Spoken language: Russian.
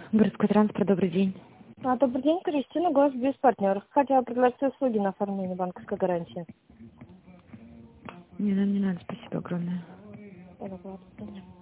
Городской транспорт, добрый день. Добрый день, Кристина, голос без партнеров. Хотела предложить свои услуги на оформление банковской гарантии. Не, нам не надо, спасибо огромное. Пожалуйста.